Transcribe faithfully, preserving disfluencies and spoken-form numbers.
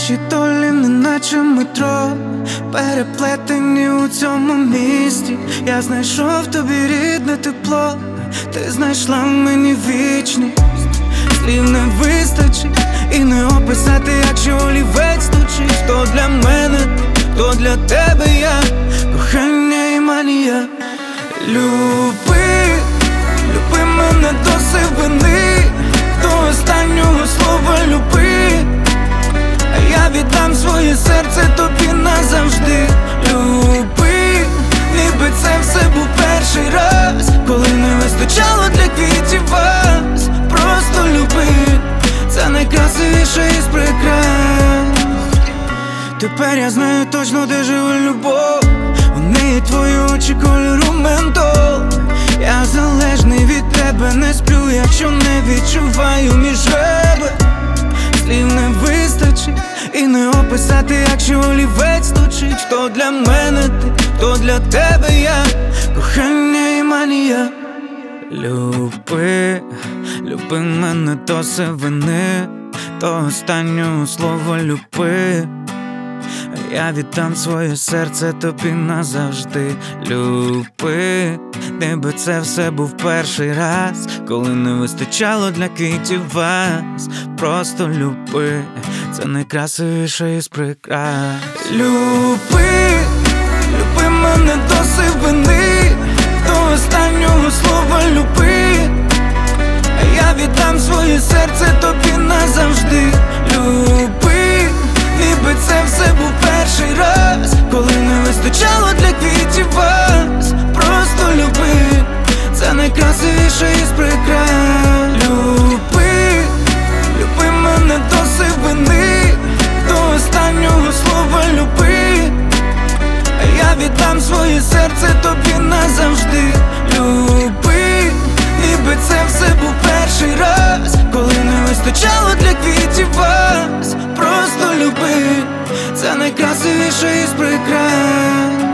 Наші долі неначе метро, переплетені у цьому місті. Я знайшов тобі рідне тепло, ти знайшла в мені вічність. Слів не вистачить і не описати, якщо олівець стучить. Хто для мене ти, хто для тебе я, кохання і манія. Люби, люби мене до сивини, до останнього слова люби. А я віддам своє серце тобі назавжди. Люби, ніби це все був перший раз, коли не вистачало для квітів вас. Просто люби, це найкрасивіше із прикрас. Тепер я знаю точно, де живе любов. У неї твої очі кольору ментол. Я залежний від тебе, не сплю, якщо не відчуваю між ребер. Слів не вистачить і не описати, якщо олівець стучить. Хто для мене ти, хто для тебе я, кохання і манія. Люби, люби мене до сивини, до останнього слова люби. Я віддам своє серце тобі назавжди. Люби, ніби це все був перший раз, коли не вистачало для квітів вас. Просто люби, це найкрасивіше із прикрас. Люби, люби мене до сивини, до останнього слова люби. А я віддам своє серце тобі назавжди. Люби, ніби це все був перший раз, коли не вистачало для квітів вас. Просто люби, це найкрасивіше із прикрас. Люби, люби мене до сивини, до останнього слова люби. А я віддам своє серце тобі назавжди. Люби, ніби це все був перший раз, коли не вистачало для квітів вас. Просто люби, це найкрасивіше із прикрас.